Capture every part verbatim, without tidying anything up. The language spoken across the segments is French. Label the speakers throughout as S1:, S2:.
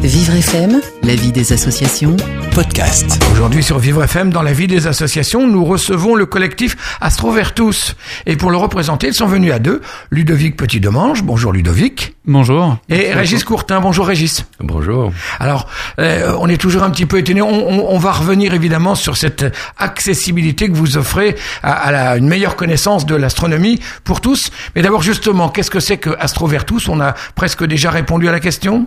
S1: Vivre F M, la vie des associations.
S2: Podcast.
S3: Aujourd'hui sur Vivre F M, dans la vie des associations, nous recevons le collectif Astrovertus. Et pour le représenter, ils sont venus à deux. Ludovic Petit-Demange. Bonjour Ludovic.
S4: Bonjour.
S3: Et
S4: Bonjour.
S3: Régis Courtin. Bonjour Régis.
S5: Bonjour.
S3: Alors, euh, on est toujours un petit peu étonnés. On, on, on va revenir évidemment sur cette accessibilité que vous offrez à, à la, une meilleure connaissance de l'astronomie pour tous. Mais d'abord, justement, qu'est-ce que c'est que Astrovertus ? On a presque déjà répondu à la question.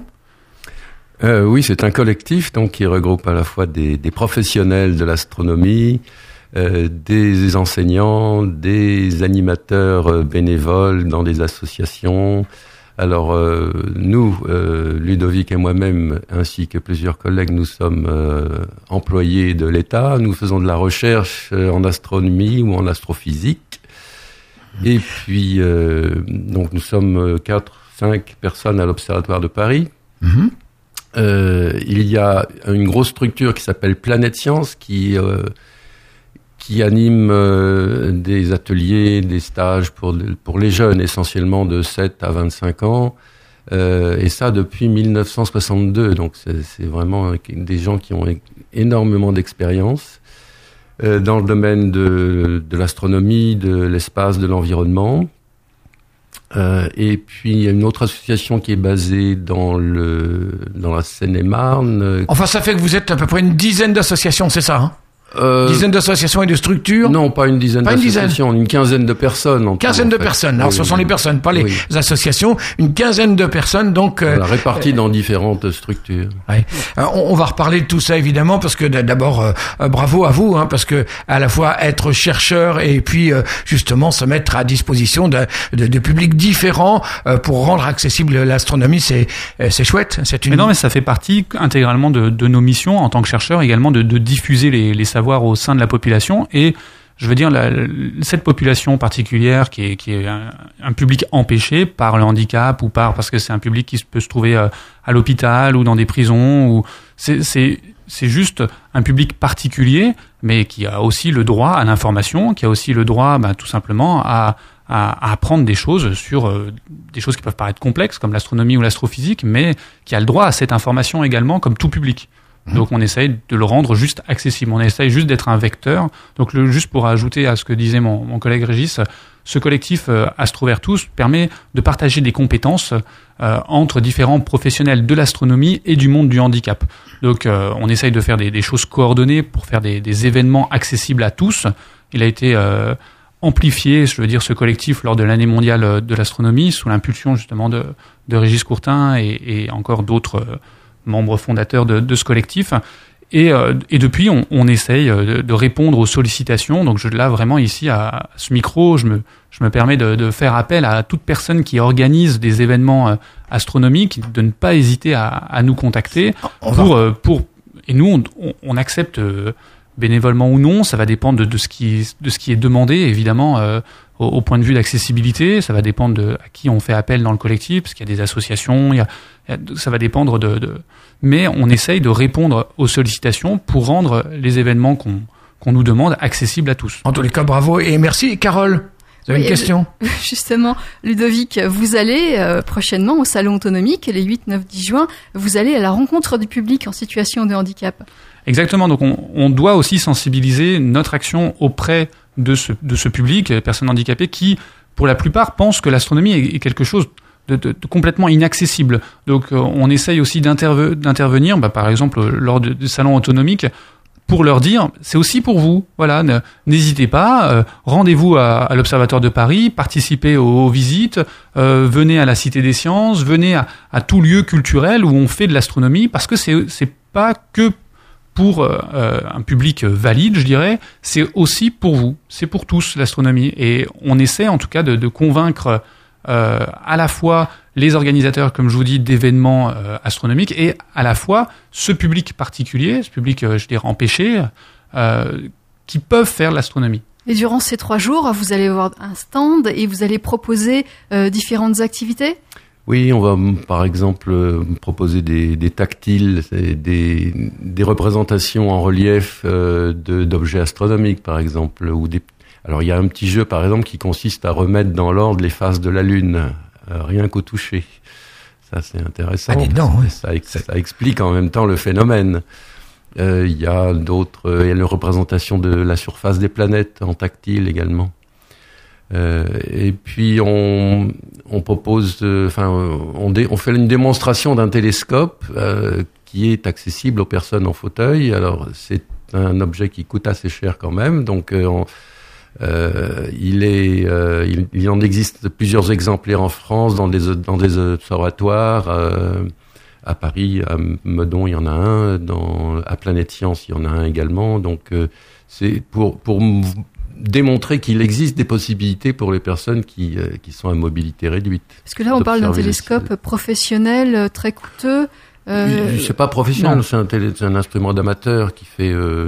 S5: Euh, oui, c'est un collectif donc qui regroupe à la fois des, des professionnels de l'astronomie, euh, des enseignants, des animateurs euh, bénévoles dans des associations. Alors euh, nous, euh, Ludovic et moi-même, ainsi que plusieurs collègues, nous sommes euh, employés de l'État. Nous faisons de la recherche euh, en astronomie ou en astrophysique. Et puis, euh, donc nous sommes quatre, cinq personnes à l'Observatoire de Paris.
S3: Mm-hmm.
S5: Euh, il y a une grosse structure qui s'appelle Planète Science qui euh, qui anime euh, des ateliers, des stages pour pour les jeunes, essentiellement de sept à vingt-cinq ans, euh, et ça depuis mille neuf cent soixante-deux. Donc c'est, c'est vraiment des gens qui ont énormément d'expérience euh, dans le domaine de de l'astronomie, de l'espace, de l'environnement. Euh, et puis il y a une autre association qui est basée dans le dans la Seine-et-Marne.
S3: Enfin, ça fait que vous êtes à peu près une dizaine d'associations, c'est ça, hein ?
S5: Euh,
S3: dizaine d'associations et de structures.
S5: Non, pas une dizaine
S3: pas
S5: d'associations, une, une quinzaine de personnes. En
S3: quinzaine
S5: tout,
S3: de
S5: en fait.
S3: personnes. Alors,
S5: oui,
S3: ce sont
S5: oui.
S3: les personnes, pas les
S5: oui.
S3: associations. Une quinzaine de personnes, donc. Euh,
S5: voilà, réparties euh, dans différentes structures.
S3: Ouais. Alors, on, on va reparler de tout ça évidemment, parce que d'abord, euh, bravo à vous, hein, parce que à la fois être chercheur et puis euh, justement se mettre à disposition de, de, de publics différents euh, pour rendre accessible l'astronomie, c'est euh, c'est chouette. C'est une.
S4: Mais non, mais ça fait partie intégralement de, de nos missions en tant que chercheurs, également de, de diffuser les, les savoirs au sein de la population. Et je veux dire, la, cette population particulière qui est, qui est un, un public empêché par le handicap ou par parce que c'est un public qui peut se trouver à l'hôpital ou dans des prisons, ou c'est, c'est, c'est juste un public particulier, mais qui a aussi le droit à l'information, qui a aussi le droit, ben, tout simplement, à, à, à apprendre des choses sur euh, des choses qui peuvent paraître complexes, comme l'astronomie ou l'astrophysique, mais qui a le droit à cette information également, comme tout public. Donc on essaye de le rendre juste accessible, on essaye juste d'être un vecteur. Donc le, juste pour ajouter à ce que disait mon, mon collègue Régis, ce collectif euh, Astrovertus permet de partager des compétences euh, entre différents professionnels de l'astronomie et du monde du handicap. Donc euh, on essaye de faire des, des choses coordonnées pour faire des, des événements accessibles à tous. Il a été euh, amplifié, je veux dire, ce collectif lors de l'année mondiale de l'astronomie sous l'impulsion justement de, de Régis Courtin et, et encore d'autres euh, membres fondateurs de, de ce collectif, et, euh, et depuis on, on essaye de, de répondre aux sollicitations. Donc je, là vraiment ici à, à ce micro, je me, je me permets de, de faire appel à toute personne qui organise des événements euh, astronomiques, de ne pas hésiter à, à nous contacter pour, euh, pour et nous on, on accepte euh, bénévolement ou non, ça va dépendre de, de ce qui de ce qui est demandé évidemment. Euh, Au, au point de vue d'accessibilité, ça va dépendre de à qui on fait appel dans le collectif, parce qu'il y a des associations, il y a, il y a, ça va dépendre de, de... Mais on essaye de répondre aux sollicitations pour rendre les événements qu'on, qu'on nous demande accessibles à tous.
S3: En tous les cas, bravo et merci. Carole, vous avez oui, une question ?
S6: Justement, Ludovic, vous allez euh, prochainement au Salon Autonomique, les huit, neuf, dix juin, vous allez à la rencontre du public en situation de handicap.
S4: Exactement, donc on, on doit aussi sensibiliser notre action auprès de ce, de ce public, les personnes handicapées, qui, pour la plupart, pensent que l'astronomie est, est quelque chose de, de, de complètement inaccessible. Donc euh, on essaye aussi d'interve, d'intervenir, bah, par exemple, lors de, de salons autonomiques, pour leur dire, c'est aussi pour vous, voilà, ne, n'hésitez pas, euh, rendez-vous à, à l'Observatoire de Paris, participez aux, aux visites, euh, venez à la Cité des Sciences, venez à, à tout lieu culturel où on fait de l'astronomie, parce que c'est, c'est pas que pour euh, un public valide, je dirais, c'est aussi pour vous, c'est pour tous l'astronomie. Et on essaie en tout cas de, de convaincre euh, à la fois les organisateurs, comme je vous dis, d'événements euh, astronomiques, et à la fois ce public particulier, ce public, euh, je dirais, empêché, euh, qui peuvent faire de l'astronomie.
S6: Et durant ces trois jours, vous allez avoir un stand et vous allez proposer euh, différentes activités ?
S5: Oui, on va par exemple proposer des, des tactiles, des, des représentations en relief euh, de, d'objets astronomiques par exemple. Ou des... Alors il y a un petit jeu par exemple qui consiste à remettre dans l'ordre les phases de la Lune, euh, rien qu'au toucher. Ça, c'est intéressant.
S3: Ah, dis donc, oui.
S5: ça, ça, ça explique en même temps le phénomène. Euh, il y a d'autres, euh, il y a une représentation de la surface des planètes en tactile également. Euh, et puis on, on propose, enfin, euh, on, dé, on fait une démonstration d'un télescope euh, qui est accessible aux personnes en fauteuil. Alors c'est un objet qui coûte assez cher quand même, donc euh, on, euh, il est, euh, il, il en existe plusieurs exemplaires en France dans des dans des observatoires. Euh, À Paris, à Meudon, il y en a un. Dans, à Planète Science, il y en a un également. Donc, euh, c'est pour pour m- démontrer qu'il existe des possibilités pour les personnes qui euh, qui sont à mobilité réduite.
S6: Parce que là, on parle d'un télescope
S5: les...
S6: professionnel très coûteux.
S5: Euh... C'est pas professionnel, c'est un, télé, c'est un instrument d'amateur qui fait euh,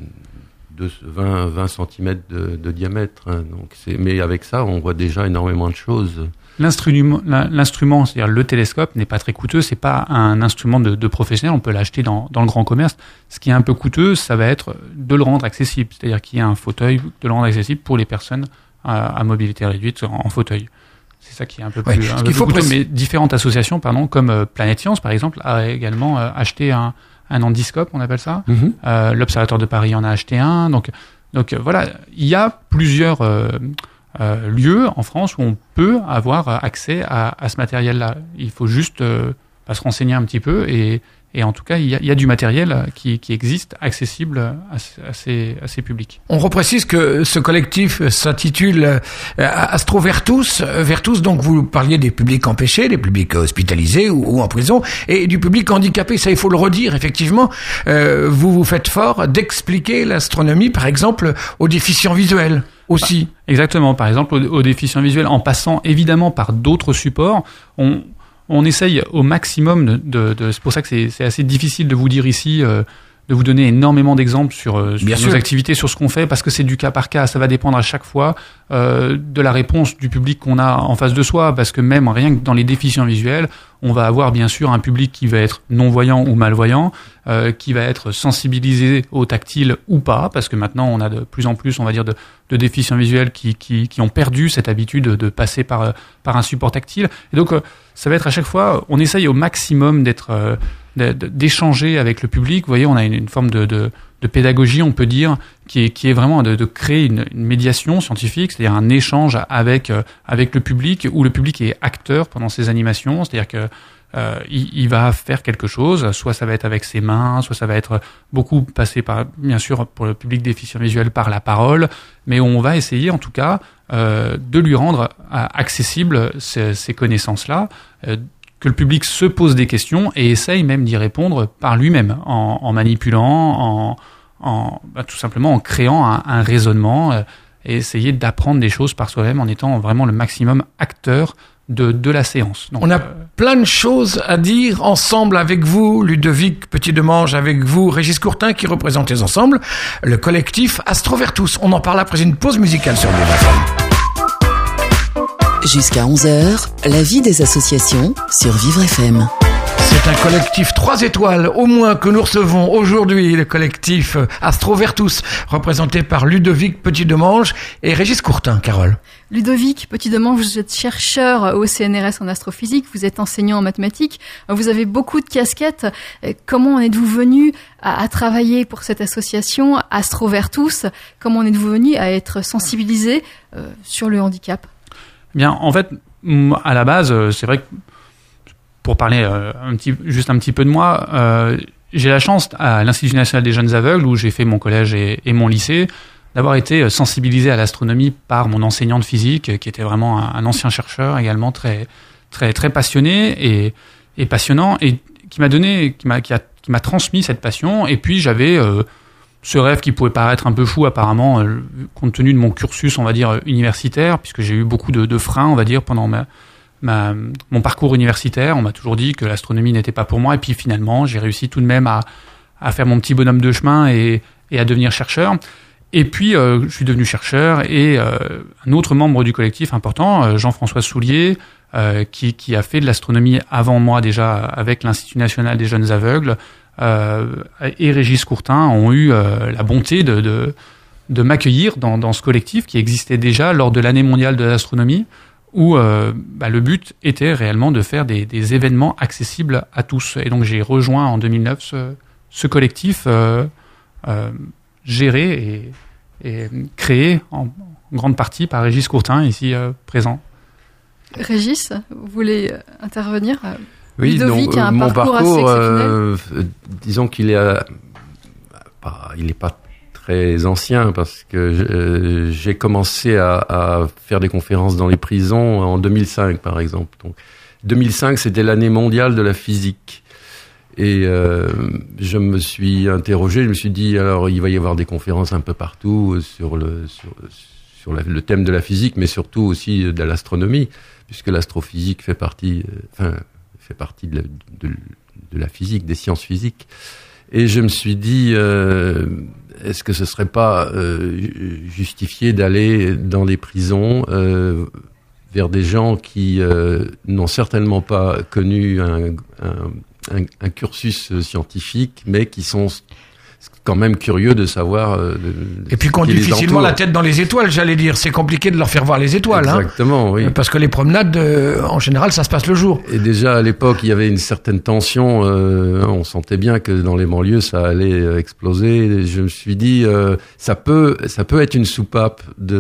S5: de vingt, vingt centimètres de, de diamètre. Hein. Donc, c'est, mais avec ça, on voit déjà énormément de choses.
S4: L'instrument, l'instrument, c'est-à-dire le télescope, n'est pas très coûteux. C'est pas un instrument de, de professionnel. On peut l'acheter dans, dans le grand commerce. Ce qui est un peu coûteux, ça va être de le rendre accessible. C'est-à-dire qu'il y a un fauteuil, de le rendre accessible pour les personnes à, à mobilité réduite en, en fauteuil. C'est ça qui est un peu plus,
S3: ouais,
S4: un peu plus coûteux. Pré- mais différentes associations, pardon, comme euh, Planète Science, par exemple, a également euh, acheté un, un handiscope, on appelle ça. Mm-hmm. Euh, L'Observatoire de Paris en a acheté un. Donc, donc euh, voilà, il y a plusieurs euh, Euh, lieu en France où on peut avoir accès à, à ce matériel-là. Il faut juste euh, se renseigner un petit peu et, et en tout cas, il y a, il y a du matériel qui, qui existe accessible à, à, ces, à ces publics.
S3: On reprécise que ce collectif s'intitule euh, Astro Vertus. Vertus, donc vous parliez des publics empêchés, des publics hospitalisés ou, ou en prison, et du public handicapé. Ça, il faut le redire, effectivement. Euh, vous vous faites fort d'expliquer l'astronomie, par exemple, aux déficients visuels. Aussi.
S4: Exactement. Par exemple, aux, aux déficients visuels, en passant évidemment par d'autres supports, on, on essaye au maximum de, de, de c'est pour ça que c'est, c'est assez difficile de vous dire ici, euh, de vous donner énormément d'exemples sur, sur nos sûr. activités, sur ce qu'on fait, parce que c'est du cas par cas. Ça va dépendre à chaque fois euh, de la réponse du public qu'on a en face de soi, parce que même rien que dans les déficients visuels, on va avoir bien sûr un public qui va être non-voyant ou malvoyant, euh, qui va être sensibilisé au tactile ou pas, parce que maintenant on a de plus en plus, on va dire, de, de déficients visuels qui, qui, qui ont perdu cette habitude de passer par, par un support tactile. Et donc, euh, ça va être à chaque fois, on essaye au maximum d'être, euh, d'échanger avec le public. Vous voyez, on a une, une forme de, de, de pédagogie, on peut dire, qui est, qui est vraiment de, de créer une, une médiation scientifique, c'est-à-dire un échange avec, euh, avec le public, où le public est acteur pendant ces animations, c'est-à-dire que Euh, il, il va faire quelque chose, soit ça va être avec ses mains, soit ça va être beaucoup passé par, bien sûr, pour le public déficient visuel, par la parole, mais on va essayer en tout cas euh, de lui rendre accessible ces, ces connaissances-là, euh, que le public se pose des questions et essaye même d'y répondre par lui-même, en, en manipulant, en, en bah, tout simplement en créant un, un raisonnement, euh, et essayer d'apprendre des choses par soi-même en étant vraiment le maximum acteur de, de la séance. Donc,
S3: on a
S4: euh,
S3: plein de choses à dire ensemble avec vous, Ludovic Petit-Demange, avec vous, Régis Courtin, qui représentez ensemble le collectif Astro Vertus. On en parle après une pause musicale sur Vivre F M.
S1: Jusqu'à onze heures, la vie des associations sur Vivre F M.
S3: C'est un collectif trois étoiles, au moins, que nous recevons aujourd'hui, le collectif Astro Vertus, représenté par Ludovic Petit-Demange et Régis Courtin. Carole.
S6: Ludovic Petit-Demange, vous êtes chercheur au C N R S en astrophysique, vous êtes enseignant en mathématiques, vous avez beaucoup de casquettes. Comment en êtes-vous venu à, à travailler pour cette association Astro Vertus? Comment en êtes-vous venu à être sensibilisé euh, sur le handicap?
S4: Bien, en fait, à la base, c'est vrai que pour parler euh, un petit, juste un petit peu de moi, euh, j'ai la chance à l'Institut national des jeunes aveugles, où j'ai fait mon collège et, et mon lycée, d'avoir été sensibilisé à l'astronomie par mon enseignant de physique, qui était vraiment un, un ancien chercheur également très très très passionné et, et passionnant, et qui m'a donné, qui m'a qui a, qui m'a transmis cette passion. Et puis j'avais euh, ce rêve qui pouvait paraître un peu fou apparemment, euh, compte tenu de mon cursus, on va dire, universitaire, puisque j'ai eu beaucoup de, de freins, on va dire, pendant ma Ma, mon parcours universitaire. On m'a toujours dit que l'astronomie n'était pas pour moi, et puis finalement j'ai réussi tout de même à, à faire mon petit bonhomme de chemin et, et à devenir chercheur. Et puis euh, je suis devenu chercheur, et euh, un autre membre du collectif important, euh, Jean-François Soulier, euh, qui, qui a fait de l'astronomie avant moi déjà avec l'Institut national des jeunes aveugles, euh, et Régis Courtin ont eu euh, la bonté de, de, de m'accueillir dans, dans ce collectif qui existait déjà lors de l'année mondiale de l'astronomie, où euh, bah, le but était réellement de faire des, des événements accessibles à tous. Et donc j'ai rejoint en deux mille neuf ce, ce collectif euh, euh, géré et, et créé en grande partie par Régis Courtin, ici euh, présent.
S6: Régis, vous voulez intervenir?
S5: Oui,
S6: Ludovic
S5: donc,
S6: a un
S5: mon
S6: parcours,
S5: parcours,
S6: assez
S5: euh, disons qu'il est, euh, pas, il n'est pas très ancien parce que euh, j'ai commencé à, à faire des conférences dans les prisons en deux mille cinq, par exemple. Donc, deux mille cinq, c'était l'année mondiale de la physique. Et euh, je me suis interrogé, je me suis dit, alors il va y avoir des conférences un peu partout sur le sur, sur la, le thème de la physique, mais surtout aussi de l'astronomie, puisque l'astrophysique fait partie, euh, enfin, fait partie de la, de, de la physique, des sciences physiques. Et je me suis dit, euh, est-ce que ce serait pas euh, justifié d'aller dans des prisons euh, vers des gens qui euh, n'ont certainement pas connu un, un Un, un cursus scientifique, mais qui sont quand même curieux de savoir. Euh, de,
S3: et puis qu'on difficilement la tête dans les étoiles, j'allais dire. C'est compliqué de leur faire voir les étoiles.
S5: Exactement,
S3: hein,
S5: oui.
S3: Parce que les promenades, euh, en général, ça se passe le jour.
S5: Et déjà à l'époque, il y avait une certaine tension. Euh, on sentait bien que dans les banlieues, ça allait exploser. Et je me suis dit, euh, ça peut, ça peut être une soupape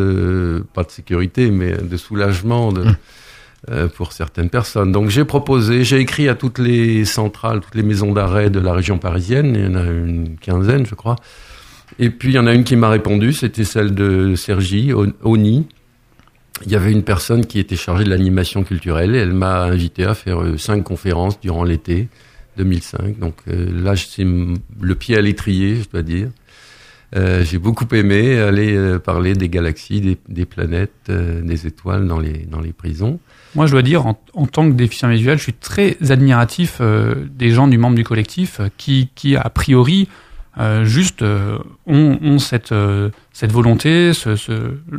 S5: de pas de sécurité, mais de soulagement. De, mmh. Pour certaines personnes. Donc j'ai proposé, j'ai écrit à toutes les centrales, toutes les maisons d'arrêt de la région parisienne, il y en a une quinzaine je crois, et puis il y en a une qui m'a répondu, c'était celle de Cergy, Oni. Il y avait une personne qui était chargée de l'animation culturelle et elle m'a invité à faire cinq conférences durant l'été deux mille cinq, donc euh, là c'est le pied à l'étrier, je dois dire. Euh, j'ai beaucoup aimé aller euh, parler des galaxies, des, des planètes, euh, des étoiles dans les, dans les prisons.
S4: Moi, je dois dire, en, en tant que déficient visuel, je suis très admiratif euh, des gens du membre du collectif euh, qui, qui, a priori, euh, juste euh, ont, ont cette, euh, cette volonté, ce, ce,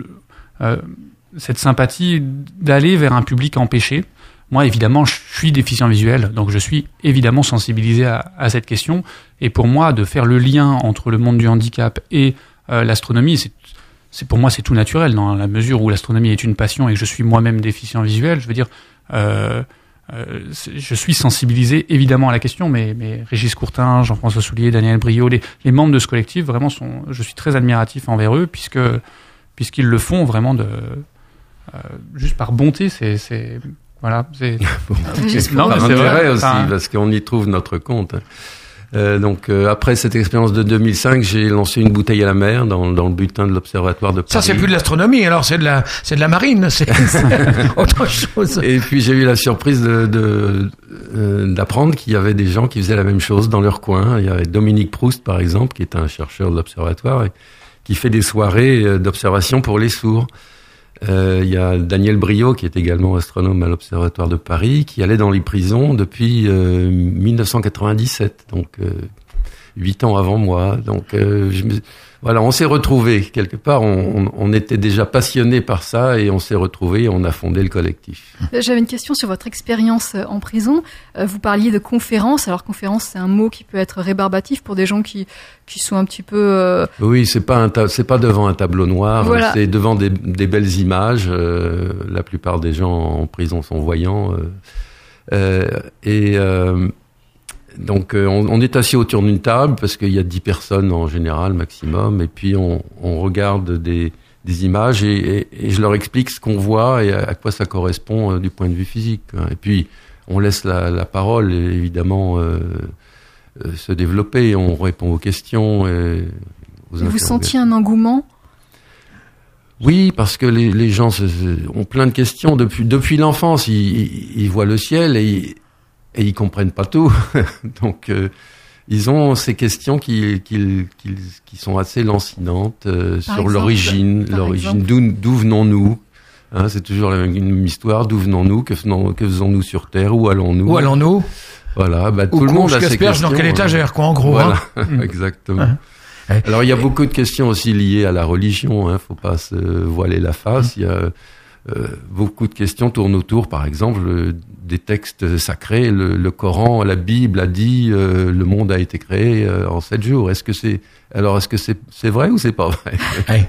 S4: euh, cette sympathie d'aller vers un public empêché. Moi, évidemment, je suis déficient visuel, donc je suis évidemment sensibilisé à, à cette question. Et pour moi, de faire le lien entre le monde du handicap et euh, l'astronomie, c'est C'est pour moi c'est tout naturel dans la mesure où l'astronomie est une passion et que je suis moi-même déficient visuel. Je veux dire, euh, euh, je suis sensibilisé évidemment à la question, mais, mais Régis Courtin, Jean-François Soulier, Daniel Briot, les, les membres de ce collectif vraiment sont. Je suis très admiratif envers eux puisque puisqu'ils le font vraiment de euh, juste par bonté. C'est, c'est voilà. C'est
S5: bon, non, mais c'est vrai aussi enfin, parce qu'on y trouve notre compte. Euh, donc euh, après cette expérience de deux mille cinq, j'ai lancé une bouteille à la mer dans, dans le bulletin de l'Observatoire de Paris.
S3: Ça, c'est plus de l'astronomie, alors c'est de la, c'est de la marine, c'est, c'est autre chose.
S5: Et puis j'ai eu la surprise de, de euh, d'apprendre qu'il y avait des gens qui faisaient la même chose dans leur coin. Il y avait Dominique Proust, par exemple, qui est un chercheur de l'Observatoire et qui fait des soirées d'observation pour les sourds. Euh, il y a Daniel Briot, qui est également astronome à l'Observatoire de Paris, qui allait dans les prisons depuis euh, mille neuf cent quatre-vingt-dix-sept, donc euh, huit ans avant moi. Donc euh, je me... voilà, on s'est retrouvés quelque part. On, on, on était déjà passionnés par ça et on s'est retrouvés et on a fondé le collectif.
S6: J'avais une question sur votre expérience en prison. Vous parliez de conférences. Alors conférence, c'est un mot qui peut être rébarbatif pour des gens qui qui sont un petit peu. Euh...
S5: Oui, c'est pas un ta... c'est pas devant un tableau noir.
S6: Voilà.
S5: C'est devant des, des belles images. Euh, la plupart des gens en prison sont voyants euh, euh, et. Euh, Donc euh, on, on est assis autour d'une table parce qu'il y a dix personnes en général maximum et puis on, on regarde des, des images et, et, et je leur explique ce qu'on voit et à, à quoi ça correspond euh, du point de vue physique. Et puis on laisse la, la parole évidemment euh, euh, se développer, on répond aux questions. Et aux
S6: Vous sentiez un engouement ?
S5: Oui, parce que les, les gens se, se, ont plein de questions depuis, depuis l'enfance. Ils, ils, ils voient le ciel et ils, et ils comprennent pas tout. Donc, euh, ils ont ces questions qui, qui, qui, qui sont assez lancinantes euh, sur
S6: exemple,
S5: l'origine, l'origine. D'où, d'où venons-nous ? Hein, c'est toujours la même histoire. D'où venons-nous ? Que, que faisons-nous sur Terre ? Où allons-nous ?
S3: Où allons-nous ?
S5: Voilà. Bah,
S3: Où
S5: tout le monde a ces
S3: questions. Dans quelle étagère, quoi, en gros.
S5: Voilà.
S3: Hein.
S5: Exactement. Ouais. Alors, il y a beaucoup de questions aussi liées à la religion. Hein. Faut pas se voiler la face. Il y a Euh, beaucoup de questions tournent autour, par exemple, euh, des textes sacrés. Le, le Coran, la Bible a dit euh, le monde a été créé euh, en sept jours. Est-ce que c'est alors est-ce que c'est c'est vrai ou c'est pas vrai?
S3: Ouais.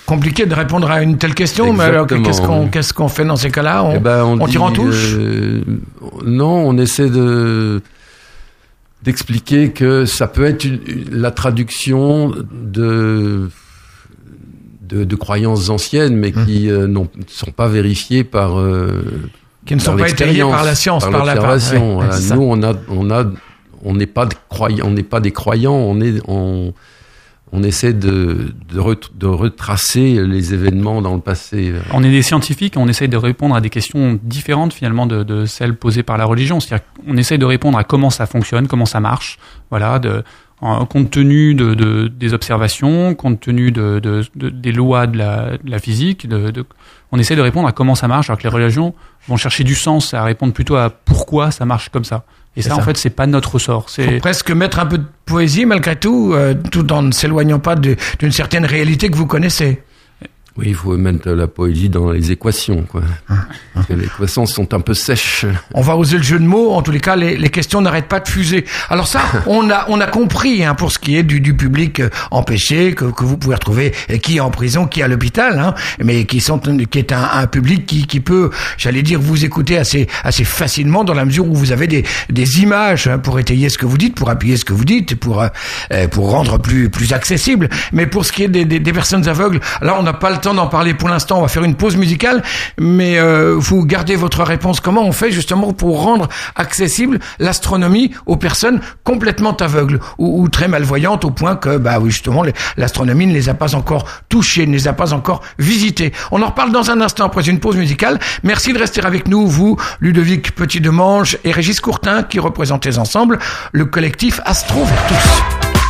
S3: compliqué de répondre à une telle question, mais alors qu'est-ce qu'on, qu'est-ce qu'on fait dans ces cas-là? On,
S5: eh ben, on,
S3: on tire en touche
S5: euh, Non, on essaie de d'expliquer que ça peut être une, la traduction de, de, de croyances anciennes, mais mmh. qui euh, ne sont pas vérifiées par... Euh,
S3: qui ne sont pas étayées par la science, par,
S5: par l'observation.
S3: La part. Ouais,
S5: voilà. Nous, on a... On a on n'est pas de croyants, on n'est pas des croyants, on est... On, On essaie de, de, ret, de retracer les événements dans le passé.
S4: On est des scientifiques, on essaie de répondre à des questions différentes finalement de, de celles posées par la religion. C'est-à-dire qu'on essaie de répondre à comment ça fonctionne, comment ça marche, voilà, de, en, compte tenu de, de, des observations, compte tenu de, de, de, des lois de la, de la physique. De, de, on essaie de répondre à comment ça marche, alors que les religions vont chercher du sens, à répondre plutôt à pourquoi ça marche comme ça. Et ça, ça, en fait, c'est pas notre ressort. C'est
S3: faut presque mettre un peu de poésie, malgré tout, euh, tout en ne s'éloignant pas de, d'une certaine réalité que vous connaissez.
S5: Oui, il faut mettre la poésie dans les équations, quoi. Parce que les équations sont un peu sèches.
S3: On va oser le jeu de mots. En tous les cas, les, les questions n'arrêtent pas de fuser. Alors ça, on a, on a compris, hein, pour ce qui est du, du public empêché, que, que vous pouvez retrouver, qui est en prison, qui est à l'hôpital, hein, mais qui sont, qui est un, un public qui, qui peut, j'allais dire, vous écouter assez, assez facilement dans la mesure où vous avez des, des images, hein, pour étayer ce que vous dites, pour appuyer ce que vous dites, pour, euh, pour rendre plus, plus accessible. Mais pour ce qui est des, des, des personnes aveugles, là, on n'a pas le temps d'en parler pour l'instant, on va faire une pause musicale, mais euh, vous gardez votre réponse. Comment on fait justement pour rendre accessible l'astronomie aux personnes complètement aveugles ou, ou très malvoyantes au point que bah oui, justement les, l'astronomie ne les a pas encore touchées, ne les a pas encore visitées. On en reparle dans un instant après une pause musicale. Merci de rester avec nous, vous, Ludovic Petit-Demange et Régis Courtin, qui représentez ensemble le collectif Astro Vertus.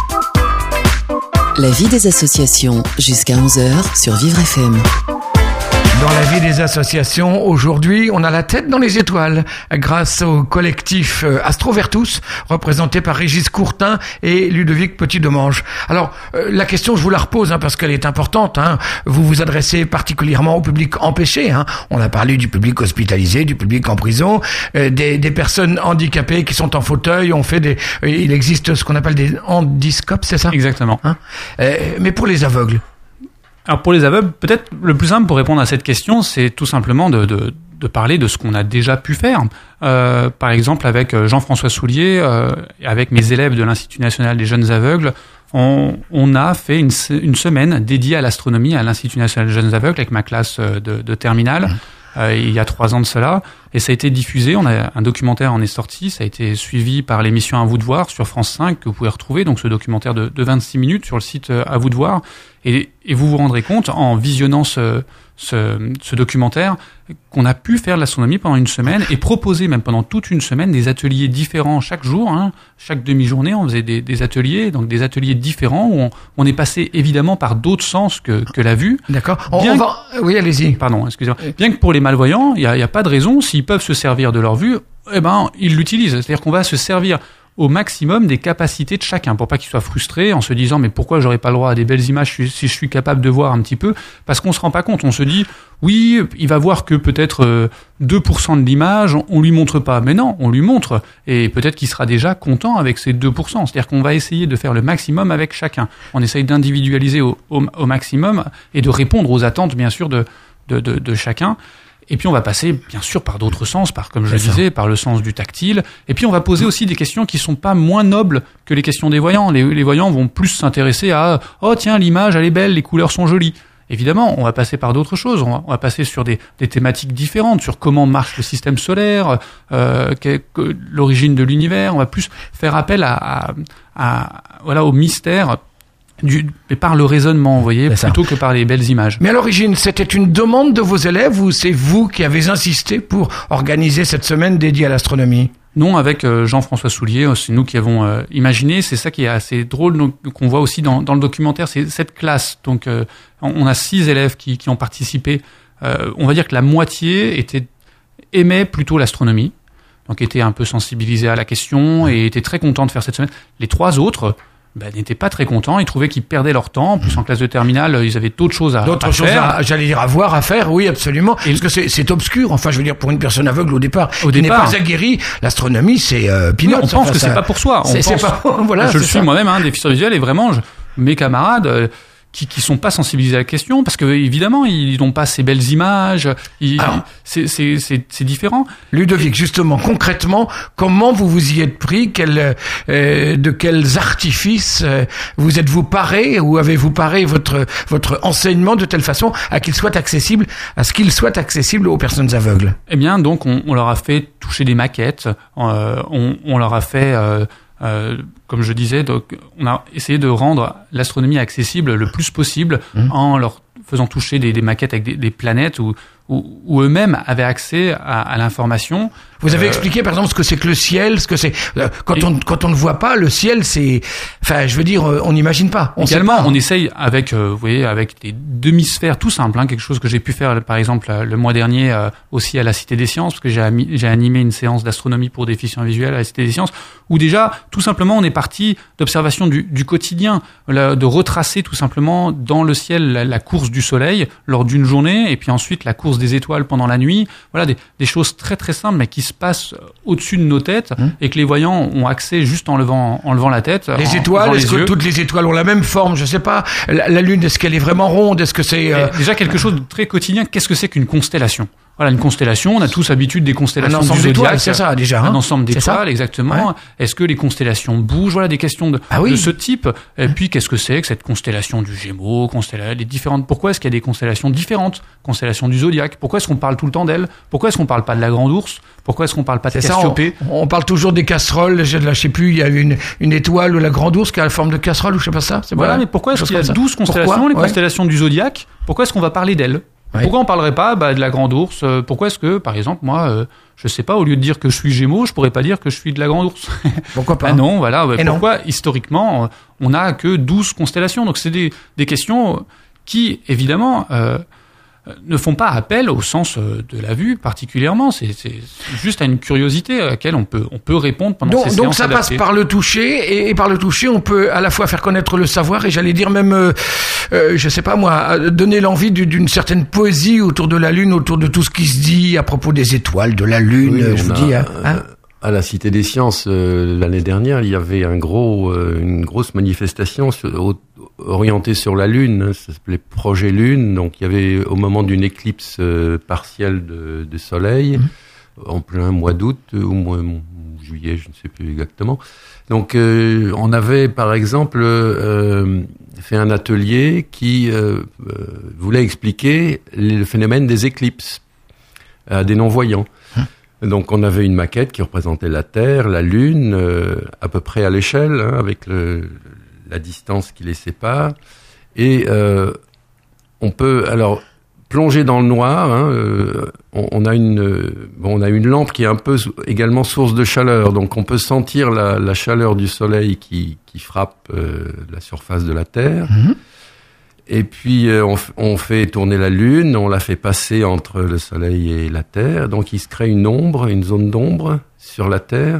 S1: La vie des associations, jusqu'à onze heures sur Vivre F M.
S3: Dans la vie des associations, aujourd'hui, on a la tête dans les étoiles grâce au collectif Astro Vertus, représenté par Régis Courtin et Ludovic Petit-Demange. Alors, euh, la question, je vous la repose, hein, parce qu'elle est importante. Hein. Vous vous adressez particulièrement au public empêché. Hein. On a parlé du public hospitalisé, du public en prison, euh, des, des personnes handicapées qui sont en fauteuil. On fait des, euh, il existe ce qu'on appelle des handiscopes, c'est ça ?
S4: Exactement.
S3: Hein euh, mais pour les aveugles.
S4: Alors pour les aveugles, peut-être le plus simple pour répondre à cette question, c'est tout simplement de, de, de parler de ce qu'on a déjà pu faire. Euh, par exemple, avec Jean-François Soulier, euh, avec mes élèves de l'Institut national des jeunes aveugles, on, on a fait une, une semaine dédiée à l'astronomie à l'Institut national des jeunes aveugles avec ma classe de, de terminale. Euh, il y a trois ans de cela, et ça a été diffusé. On a un documentaire en est sorti, ça a été suivi par l'émission À vous de voir sur France cinq que vous pouvez retrouver. Donc ce documentaire de, de vingt-six minutes sur le site À vous de voir, et, et vous vous rendrez compte en visionnant ce, ce, ce documentaire qu'on a pu faire de l'astronomie pendant une semaine et proposer même pendant toute une semaine des ateliers différents chaque jour. Hein, chaque demi-journée, on faisait des, des ateliers, donc des ateliers différents où on, on est passé évidemment par d'autres sens que, que la vue.
S3: D'accord. On, on va... Oui, allez-y.
S4: Pardon, excusez-moi. Bien que pour les malvoyants, il y a, il y a pas de raison, s'ils peuvent se servir de leur vue, eh ben ils l'utilisent. C'est-à-dire qu'on va se servir au maximum des capacités de chacun, pour pas qu'ils soient frustrés en se disant mais pourquoi j'aurais pas le droit à des belles images si je suis capable de voir un petit peu, parce qu'on se rend pas compte, on se dit oui, il va voir que peut-être deux pour cent de l'image, on lui montre pas, mais non, on lui montre, et peut-être qu'il sera déjà content avec ces deux pour cent, c'est-à-dire qu'on va essayer de faire le maximum avec chacun, on essaye d'individualiser au, au, au maximum et de répondre aux attentes bien sûr de, de, de, de chacun. Et puis on va passer bien sûr par d'autres sens, par comme je le disais, par le sens du tactile. Et puis on va poser aussi des questions qui sont pas moins nobles que les questions des voyants. Les, les voyants vont plus s'intéresser à oh tiens l'image elle est belle, les couleurs sont jolies. Évidemment, on va passer par d'autres choses. On va, on va passer sur des, des thématiques différentes, sur comment marche le système solaire, euh, que, que, l'origine de l'univers. On va plus faire appel à, à, à voilà au mystère. Du, mais par le raisonnement, vous voyez, c'est plutôt ça. Que par les belles images.
S3: Mais à l'origine, c'était une demande de vos élèves ou c'est vous qui avez insisté pour organiser cette semaine dédiée à l'astronomie ?
S4: Non, avec euh, Jean-François Soulier, c'est nous qui avons euh, imaginé. C'est ça qui est assez drôle, donc, qu'on voit aussi dans, dans le documentaire, c'est cette classe. Donc, euh, on a six élèves qui, qui ont participé. Euh, on va dire que la moitié était, aimait plutôt l'astronomie, donc était un peu sensibilisés à la question et étaient très contents de faire cette semaine. Les trois autres ben, n'étaient pas très contents, ils trouvaient qu'ils perdaient leur temps. En plus, en classe de terminale, ils avaient d'autres choses à,
S3: d'autres
S4: à
S3: choses
S4: faire.
S3: À, j'allais dire à voir, à faire, oui, absolument. Et parce que c'est, c'est obscur. Enfin, je veux dire, pour une personne aveugle au départ,
S4: au
S3: qui
S4: départ,
S3: n'est pas aguerrie, l'astronomie, c'est euh, peanuts.
S4: Oui, on pense
S3: enfin,
S4: que
S3: ça,
S4: c'est pas pour soi. On
S3: c'est,
S4: pense,
S3: c'est pas, voilà,
S4: je
S3: c'est
S4: le suis
S3: ça.
S4: moi-même, hein, déficient visuel, et vraiment, je, mes camarades euh, qui qui sont pas sensibilisés à la question parce que évidemment ils n'ont pas ces belles images. Ils,
S3: Alors,
S4: c'est c'est c'est c'est différent.
S3: Ludovic, justement, concrètement, comment vous vous y êtes pris? Quel, euh, de quels artifices euh, vous êtes-vous paré ou avez-vous paré votre votre enseignement de telle façon à qu'il soit accessible, à ce qu'il soit accessible aux personnes aveugles?
S4: Eh bien, donc on, on leur a fait toucher des maquettes. Euh, on, on leur a fait euh, Euh, comme je disais, donc, on a essayé de rendre l'astronomie accessible le plus possible mmh. en leur faisant toucher des, des maquettes avec des, des planètes où, où, où eux-mêmes avaient accès à, à l'information.
S3: Vous avez
S4: euh,
S3: expliqué, par exemple, ce que c'est que le ciel, ce que c'est euh, quand et, on quand on ne voit pas le ciel, c'est, enfin, je veux dire, on n'imagine pas. On
S4: également,
S3: sait pas.
S4: On essaye avec, euh, vous voyez, avec des demi-sphères tout simples, hein, quelque chose que j'ai pu faire, par exemple, le mois dernier euh, aussi à la Cité des Sciences, parce que j'ai, ami, j'ai animé une séance d'astronomie pour déficients visuels à la Cité des Sciences, où déjà, tout simplement, on est parti d'observation du, du quotidien, là, de retracer tout simplement dans le ciel la, la course du soleil lors d'une journée, et puis ensuite la course des étoiles pendant la nuit. Voilà, des, des choses très très simples, mais qui se passent au-dessus de nos têtes mmh. et que les voyants ont accès juste en levant, en levant la tête.
S3: Les
S4: en,
S3: étoiles, est-ce
S4: les
S3: que
S4: yeux.
S3: toutes les étoiles ont la même forme? Je sais pas. La, la Lune, est-ce qu'elle est vraiment ronde? Est-ce que c'est euh...
S4: déjà quelque chose de très quotidien? Qu'est-ce que c'est qu'une constellation? Voilà, une constellation, on a tous habitude des constellations
S3: un ensemble
S4: du zodiaque.
S3: C'est ça, déjà. Hein
S4: un ensemble d'étoiles, exactement.
S3: Ouais.
S4: Est-ce que les constellations bougent? Voilà, des questions de,
S3: ah oui.
S4: de ce type. Et puis, qu'est-ce que c'est que cette constellation du Gémeaux, constellation, les différentes, pourquoi est-ce qu'il y a des constellations différentes? Constellation du zodiaque. Pourquoi est-ce qu'on parle tout le temps d'elle? Pourquoi est-ce qu'on parle pas de la Grande Ourse? Pourquoi est-ce qu'on parle pas de
S3: c'est
S4: Cassiopée?
S3: Ça, on, on parle toujours des casseroles. Je, là, je sais plus, il y a une, une étoile ou la Grande Ourse qui a la forme de casserole ou je sais pas ça. C'est
S4: voilà,
S3: voilà,
S4: mais pourquoi est-ce qu'il y a douze constellations,
S3: pourquoi
S4: les
S3: ouais.
S4: constellations du zodiaque? Pourquoi est-ce qu'on va parler d'elles? Ouais. Pourquoi on parlerait pas bah, de la Grande Ourse? Pourquoi est-ce que, par exemple, moi, euh, je sais pas, au lieu de dire que je suis Gémeaux, je pourrais pas dire que je suis de la Grande Ourse?
S3: Pourquoi pas?
S4: Ah non, voilà. Ouais, pourquoi,
S3: non.
S4: historiquement, on n'a que douze constellations? Donc, c'est des, des questions qui, évidemment, euh, ne font pas appel au sens de la vue particulièrement. C'est, c'est juste à une curiosité à laquelle on peut, on peut répondre pendant
S3: donc,
S4: ces séances.
S3: Donc ça
S4: adaptées.
S3: passe par le toucher et, et par le toucher, on peut à la fois faire connaître le savoir et j'allais dire même, euh, euh, je sais pas moi, donner l'envie d'une certaine poésie autour de la Lune, autour de tout ce qui se dit à propos des étoiles, de la Lune.
S5: Oui,
S3: je vous
S5: a,
S3: dis. Hein, hein
S5: à la Cité des Sciences euh, l'année dernière, il y avait un gros, euh, une grosse manifestation sur, au, orientée sur la Lune. Ça s'appelait Projet Lune. Donc il y avait au moment d'une éclipse euh, partielle de, de Soleil, mmh. en plein mois d'août ou mois juillet, je ne sais plus exactement. Donc euh, on avait par exemple euh, fait un atelier qui euh, euh, voulait expliquer le phénomène des éclipses à des non-voyants. Mmh. Donc on avait une maquette qui représentait la Terre, la Lune, euh, à peu près à l'échelle, hein, avec le, la distance qui les sépare. Et euh, on peut alors plonger dans le noir. Hein, euh, on, on a une, bon, on a une lampe qui est un peu également source de chaleur, donc on peut sentir la, la chaleur du soleil qui, qui frappe euh, la surface de la Terre. Mmh. Et puis, euh, on, f- on fait tourner la Lune, on la fait passer entre le Soleil et la Terre. Donc, il se crée une ombre, une zone d'ombre sur la Terre.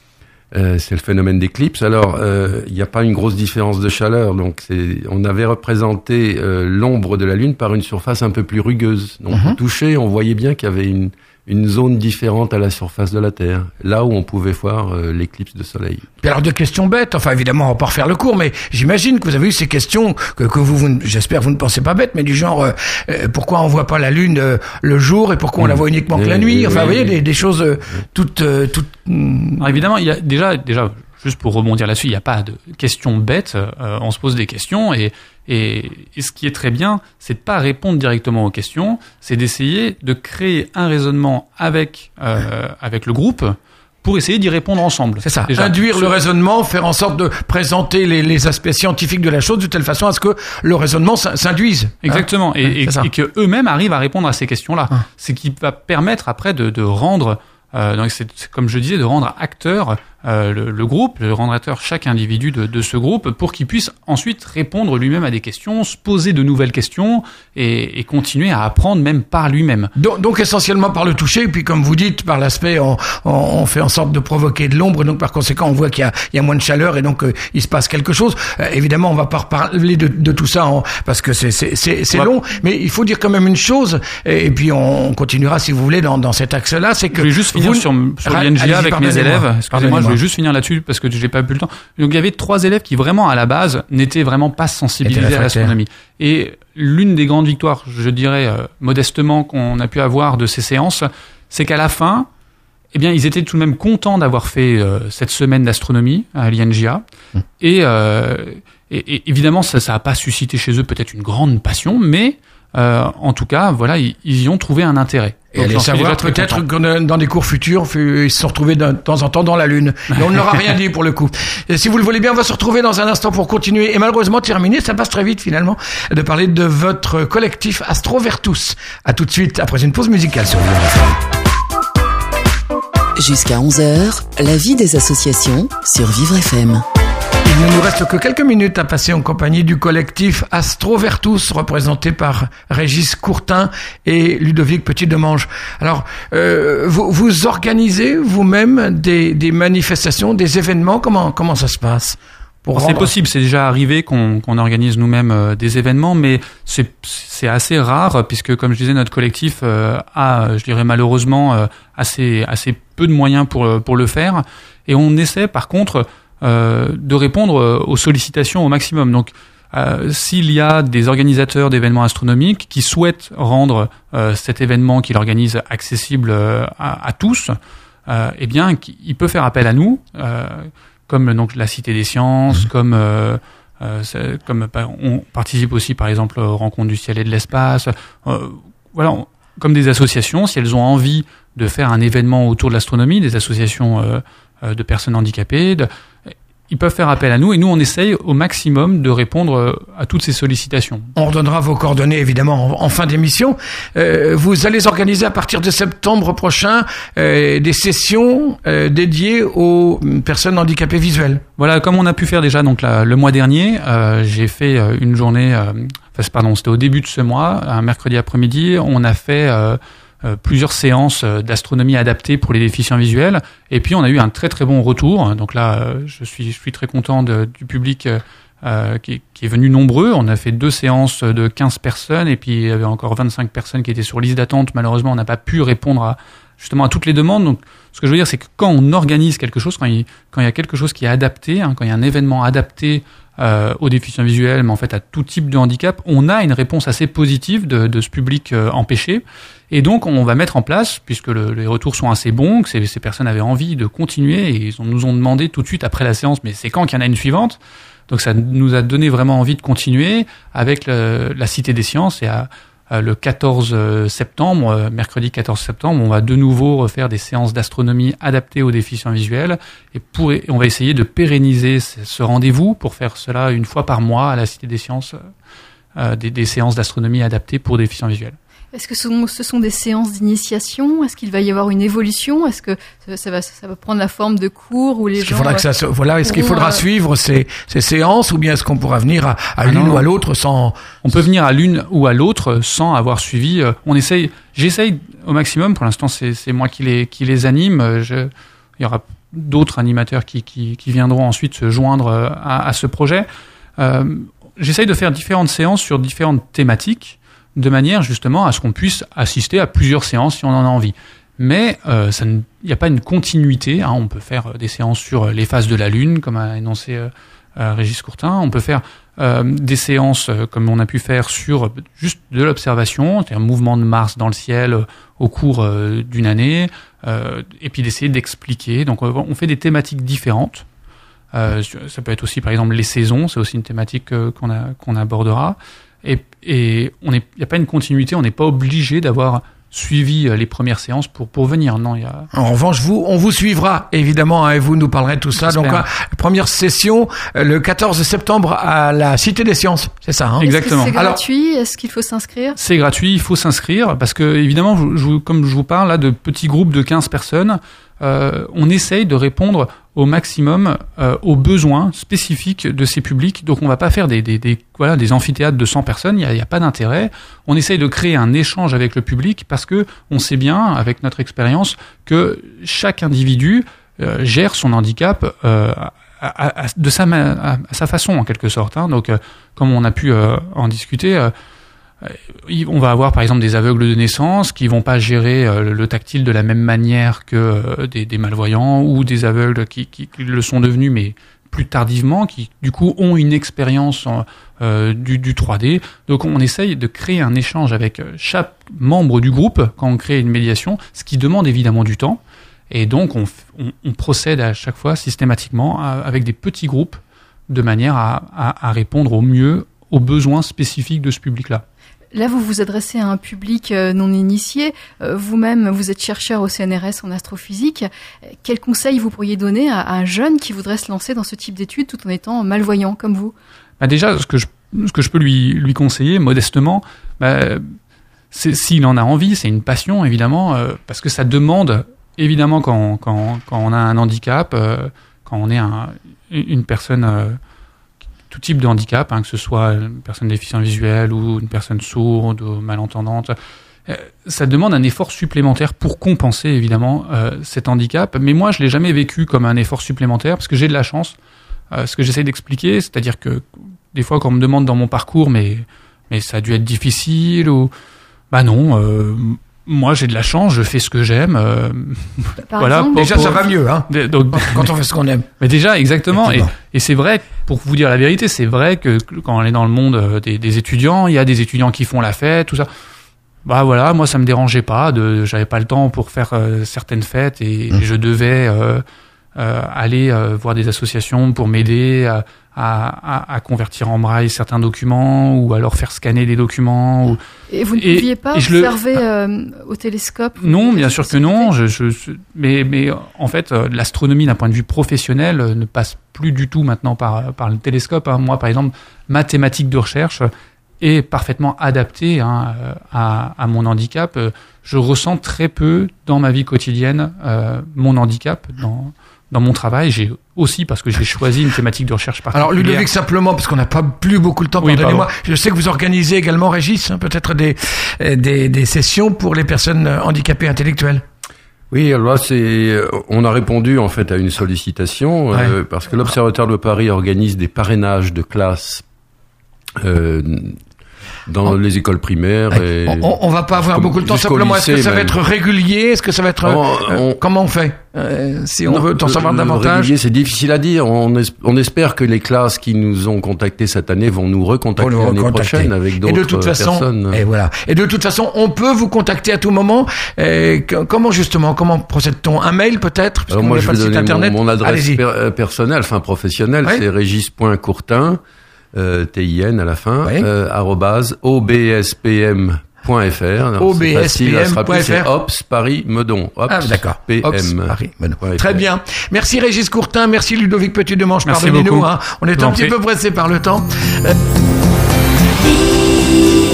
S5: Euh, c'est le phénomène d'éclipse. Alors, euh, il n'y a pas une grosse différence de chaleur. Donc, c'est, on avait représenté euh, l'ombre de la Lune par une surface un peu plus rugueuse. Donc, mm-hmm. au toucher, on voyait bien qu'il y avait une, une zone différente à la surface de la Terre, là où on pouvait voir euh, l'éclipse de Soleil.
S3: Puis alors, deux questions bêtes. Enfin, évidemment, on va pas refaire le cours, mais j'imagine que vous avez eu ces questions que, que vous, vous, j'espère, vous ne pensez pas bêtes, mais du genre, euh, euh, pourquoi on voit pas la Lune euh, le jour et pourquoi on mmh. la voit uniquement que la nuit? Enfin, vous voyez, des, des choses euh, toutes, euh, toutes.
S4: Alors, évidemment, il y a déjà, déjà, juste pour rebondir là-dessus, il n'y a pas de questions bêtes. Euh, on se pose des questions et, et, et ce qui est très bien, c'est de pas répondre directement aux questions, c'est d'essayer de créer un raisonnement avec euh, avec le groupe pour essayer d'y répondre ensemble.
S3: C'est ça.
S4: Déjà.
S3: Induire le raisonnement, faire en sorte de présenter les, les aspects scientifiques de la chose de telle façon à ce que le raisonnement s'induise.
S4: Exactement. Hein, et, et, et que eux-mêmes arrivent à répondre à ces questions-là. Hein. C'est qui va permettre après de, de rendre Euh, donc c'est, c'est comme je disais, de rendre acteur euh, le, le groupe, de rendre acteur chaque individu de, de ce groupe pour qu'il puisse ensuite répondre lui-même à des questions, se poser de nouvelles questions et, et continuer à apprendre même par lui-même.
S3: Donc, donc essentiellement par le toucher, et puis comme vous dites, par l'aspect, on, on, on fait en sorte de provoquer de l'ombre, et donc par conséquent on voit qu'il y a, il y a moins de chaleur et donc euh, il se passe quelque chose. Euh, évidemment, on va pas reparler de, de tout ça en, parce que c'est, c'est, c'est, c'est long, mais il faut dire quand même une chose, et, et puis on continuera si vous voulez dans, dans cet axe-là, c'est que
S4: je vais juste finir
S3: vous,
S4: sur, sur l'I N G A avec mes élèves. Excusez-moi, je voulais juste finir là-dessus parce que j'ai pas eu le temps. Donc il y avait trois élèves qui vraiment à la base n'étaient vraiment pas sensibilisés à l'astronomie. Et l'une des grandes victoires, je dirais euh, modestement, qu'on a pu avoir de ces séances, c'est qu'à la fin, eh bien, ils étaient tout de même contents d'avoir fait euh, cette semaine d'astronomie à l'I N J A. Mmh. Et, euh, et, et évidemment, ça, ça a pas suscité chez eux peut-être une grande passion, mais euh, en tout cas, voilà, ils, ils y ont trouvé un intérêt.
S3: Et allez savoir peut-être que dans des cours futurs, ils se sont retrouvés de temps en temps dans la Lune. Et on ne leur a rien dit pour le coup. Et si vous le voulez bien, on va se retrouver dans un instant pour continuer et malheureusement terminer. Ça passe très vite finalement de parler de votre collectif Astrovertus. À tout de suite après une pause musicale sur Vivre F M.
S1: Jusqu'à onze heures, la vie des associations sur Vivre F M.
S3: Il ne nous reste que quelques minutes à passer en compagnie du collectif Astrovertus, représenté par Régis Courtin et Ludovic Petit-Demange. Alors, euh, vous, vous organisez vous-même des, des manifestations, des événements. Comment, comment ça se passe?
S4: Pour c'est possible, c'est déjà arrivé qu'on, qu'on organise nous-mêmes euh, des événements, mais c'est, c'est assez rare puisque, comme je disais, notre collectif euh, a, je dirais malheureusement, euh, assez, assez peu de moyens pour, pour le faire. Et on essaie, par contre, euh, de répondre aux sollicitations au maximum. Donc, euh, s'il y a des organisateurs d'événements astronomiques qui souhaitent rendre euh, cet événement qu'ils organisent accessible euh, à, à tous, euh, eh bien, il peut faire appel à nous. Euh, comme donc la Cité des Sciences, mmh. comme euh, euh, comme on participe aussi par exemple aux Rencontres du ciel et de l'espace. Euh, voilà, on, comme des associations, si elles ont envie de faire un événement autour de l'astronomie, des associations euh, euh, de personnes handicapées, de, ils peuvent faire appel à nous et nous on essaye au maximum de répondre à toutes ces sollicitations.
S3: On redonnera vos coordonnées évidemment en, en fin d'émission. Euh, vous allez organiser à partir de septembre prochain euh, des sessions euh, dédiées aux personnes handicapées visuelles.
S4: Voilà, comme on a pu faire déjà donc la, le mois dernier, euh, j'ai fait euh, une journée, euh, enfin pardon, c'était au début de ce mois, un mercredi après-midi, on a fait euh, Euh, plusieurs séances d'astronomie adaptées pour les déficients visuels et puis on a eu un très très bon retour. Donc là euh, je suis je suis très content de, du public euh, qui, qui est venu nombreux. On a fait deux séances de quinze personnes et puis il y avait encore vingt-cinq personnes qui étaient sur liste d'attente. Malheureusement on n'a pas pu répondre à justement à toutes les demandes. Donc ce que je veux dire c'est que quand on organise quelque chose, quand il quand il y a quelque chose qui est adapté, hein, quand il y a un événement adapté Euh, aux déficients visuels, mais en fait à tout type de handicap, on a une réponse assez positive de, de ce public euh, empêché. Et donc on va mettre en place, puisque le, les retours sont assez bons, que ces, ces personnes avaient envie de continuer, et ils ont, nous ont demandé tout de suite après la séance, mais c'est quand qu'il y en a une suivante? Donc ça nous a donné vraiment envie de continuer avec le, la Cité des Sciences, et à, à le quatorze septembre, mercredi quatorze septembre, on va de nouveau refaire des séances d'astronomie adaptées aux déficients visuels, et, pour, et on va essayer de pérenniser ce, ce rendez-vous pour faire cela une fois par mois à la Cité des Sciences, euh, des, des séances d'astronomie adaptées pour déficients visuels.
S6: Est-ce que ce sont, ce sont des séances d'initiation? Est-ce qu'il va y avoir une évolution? Est-ce que ça va, ça va prendre la forme de cours où les
S3: est-ce
S6: gens...
S3: Qu'il faudra que ça, voilà, est-ce qu'il faudra euh... suivre ces, ces séances ou bien est-ce qu'on pourra venir à, à ah l'une non. ou à l'autre sans...
S4: On peut venir à l'une ou à l'autre sans avoir suivi. On essaye, j'essaye au maximum. Pour l'instant, c'est, c'est moi qui les, qui les anime. Je, il y aura d'autres animateurs qui, qui, qui viendront ensuite se joindre à, à ce projet. Euh, j'essaye de faire différentes séances sur différentes thématiques, de manière justement à ce qu'on puisse assister à plusieurs séances si on en a envie. Mais euh, ça il n'y a pas une continuité. Hein. On peut faire des séances sur les phases de la Lune, comme a énoncé euh, euh, Régis Courtin. On peut faire euh, des séances euh, comme on a pu faire sur juste de l'observation, c'est-à-dire un mouvement de Mars dans le ciel euh, au cours euh, d'une année, euh, et puis d'essayer d'expliquer. Donc on fait des thématiques différentes. Euh, ça peut être aussi par exemple les saisons, c'est aussi une thématique euh, qu'on, a, qu'on abordera. Et, et on est, il n'y a pas une continuité, on n'est pas obligé d'avoir suivi les premières séances pour pour venir. Non, il y a.
S3: En revanche, vous, on vous suivra évidemment hein, et vous nous parlerez de tout ça. J'espère. Donc, euh, première session le quatorze septembre à la Cité des Sciences, c'est ça. Hein?
S4: Exactement.
S6: Est-ce que c'est gratuit? Alors, est-ce qu'il faut s'inscrire?
S4: C'est gratuit, il faut s'inscrire parce que évidemment, je, je, comme je vous parle là de petits groupes de quinze personnes. Euh, on essaye de répondre au maximum euh, aux besoins spécifiques de ces publics. Donc on va pas faire des, des, des, voilà, des amphithéâtres de cent personnes, il n'y a, y a pas d'intérêt. On essaye de créer un échange avec le public parce que on sait bien, avec notre expérience, que chaque individu euh, gère son handicap euh, à, à, de sa, à, à sa façon en quelque sorte. Hein. Donc euh, comme on a pu euh, en discuter, euh, On va avoir par exemple des aveugles de naissance qui vont pas gérer euh, le tactile de la même manière que euh, des, des malvoyants, ou des aveugles qui, qui, qui le sont devenus mais plus tardivement, qui du coup ont une expérience en, euh, du, du trois D. Donc on essaye de créer un échange avec chaque membre du groupe quand on crée une médiation, ce qui demande évidemment du temps. Et donc on, on, on procède à chaque fois systématiquement à, avec des petits groupes de manière à, à, à répondre au mieux aux besoins spécifiques de ce public-là.
S6: Là, vous vous adressez à un public non initié. Vous-même, vous êtes chercheur au C N R S en astrophysique. Quels conseils vous pourriez donner à un jeune qui voudrait se lancer dans ce type d'études tout en étant malvoyant comme vous ?
S4: Bah déjà, ce que je, ce que je peux lui, lui conseiller modestement, bah, c'est, s'il en a envie, c'est une passion évidemment, euh, parce que ça demande évidemment quand, quand, quand on a un handicap, euh, quand on est un, une personne euh, tout type de handicap, hein, que ce soit une personne déficiente visuelle ou une personne sourde ou malentendante, euh, ça demande un effort supplémentaire pour compenser évidemment euh, cet handicap. Mais moi, je l'ai jamais vécu comme un effort supplémentaire parce que j'ai de la chance. Euh, ce que j'essaie d'expliquer, c'est-à-dire que des fois, quand on me demande dans mon parcours, mais mais ça a dû être difficile ou bah non. Euh, Moi, j'ai de la chance, je fais ce que j'aime. Euh,
S6: Par
S4: voilà.
S6: exemple,
S3: Déjà,
S4: pour,
S3: ça va mieux, hein.
S4: Donc,
S3: quand on fait ce qu'on aime.
S4: Mais déjà, exactement. Et, et c'est vrai, pour vous dire la vérité, c'est vrai que quand on est dans le monde des, des étudiants, il y a des étudiants qui font la fête, tout ça. Bah voilà, moi, ça me dérangeait pas. De, j'avais pas le temps pour faire euh, certaines fêtes et, mmh. et je devais euh, euh, aller euh, voir des associations pour m'aider à, à, à convertir en braille certains documents ou alors faire scanner des documents. Ou...
S6: Et vous ne
S4: et,
S6: pouviez pas observer le... euh, au télescope?
S4: Non, bien sûr que non. Je, je, je, mais, mais en fait, euh, l'astronomie d'un point de vue professionnel euh, ne passe plus du tout maintenant par, par le télescope. Hein. Moi, par exemple, ma thématique de recherche est parfaitement adaptée hein, à, à mon handicap. Je ressens très peu dans ma vie quotidienne euh, mon handicap dans, dans mon travail. J'ai aussi, parce que j'ai choisi une thématique de recherche particulière.
S3: Alors, Ludovic, simplement, parce qu'on n'a pas plus beaucoup le temps,
S4: oui,
S3: pardonnez-moi. Je sais que vous organisez également, Régis, hein, peut-être des, des, des sessions pour les personnes handicapées intellectuelles.
S5: Oui, alors là, c'est, on a répondu en fait à une sollicitation, ouais. euh, parce que l'Observatoire de Paris organise des parrainages de classes euh, dans on, les écoles primaires.
S3: Ouais.
S5: Et
S3: on, on va pas avoir beaucoup de temps. Simplement, est-ce que ça va être régulier? Est-ce que ça va être
S5: on,
S3: euh,
S5: on,
S3: comment on fait euh, si on non, veut en savoir
S5: le,
S3: davantage?
S5: Régulier, c'est difficile à dire. On, es, on espère que les classes qui nous ont contactés cette année vont nous recontacter nous l'année prochaine avec d'autres
S3: et de toute façon,
S5: personnes.
S3: Et voilà. Et de toute façon, on peut vous contacter à tout moment. Et que, comment justement, comment procède-t-on? Un mail peut-être?
S5: Alors moi, je vais donner mon, mon adresse per, personnelle, enfin professionnelle, ouais. C'est régis point courtin. Euh, T I N à la fin, oui. euh, arrobase O B S P M point F R.
S3: O B S P M point F R.
S5: C'est Ops Paris Meudon. Ops,
S3: ah, d'accord.
S5: P M.
S3: Ops Paris Meudon. Très bien. Merci Régis Courtin, merci Ludovic Petit-Demange. Pardonnez-nous, hein. On est un petit peu pressé par le temps. Euh...